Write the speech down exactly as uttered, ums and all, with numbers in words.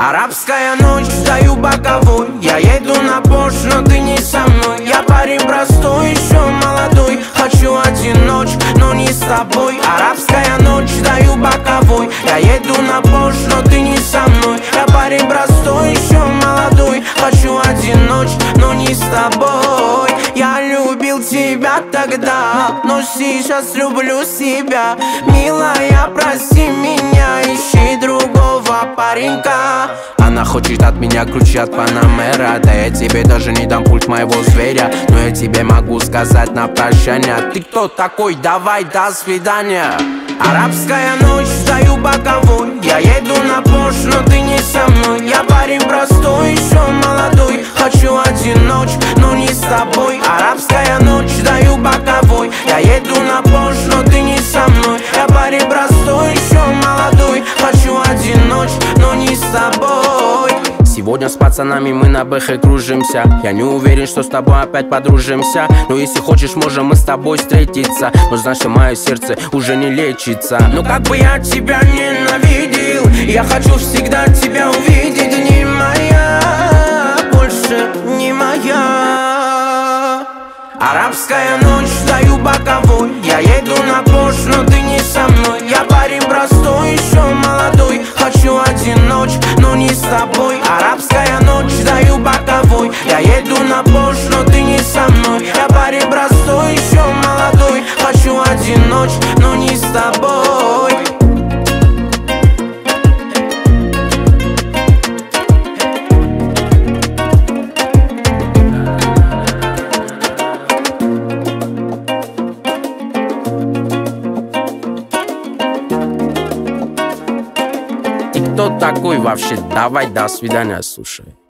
Арабская ночь, стою боковой. Я еду на Порш, но ты не со мной. Я парень простой, еще молодой. Хочу один ночь, но не с тобой. Арабская ночь, стою боковой. Я еду на Порш, но ты не со мной. Я парень простой, еще молодой. Хочу один ночь, но не с тобой. Я любил тебя тогда, но сейчас люблю себя. Милая, прости меня, ищи другого паренька. Она хочет от меня ключи от Панамера. Да я тебе даже не дам пульт моего зверя. Но я тебе могу сказать на прощание: ты кто такой? Давай, до свидания. Арабская ночь, стою боковой. Я еду на Порш, но ты не со мной. Я парень простой, еще молодой. Хочу один ночь, но не с тобой. Арабская ночь, стою боковой. Я еду на Порш, но ты не со мной. Я парень простой, еще молодой. Хочу один ночь, но не с тобой. Сегодня с пацанами мы на БХ кружимся. Я не уверен, что с тобой опять подружимся. Но если хочешь, можем мы с тобой встретиться. Но знаешь, что мое сердце уже не лечится. Но как бы я тебя ненавидел, я хочу всегда тебя увидеть. Не моя, больше не моя. Арабская ночь, стою боковой. Я еду на Порш, но ты не со мной. Я парень простой, еще молодой. Хочу один ночь, но не с тобой. Арабская ночь, стою боковой. Я еду на Порш, но ты не со мной. Я парень простой, еще молодой. Хочу один ночь, но не с тобой. Кто такой вообще? Давай, до свидания, слушай.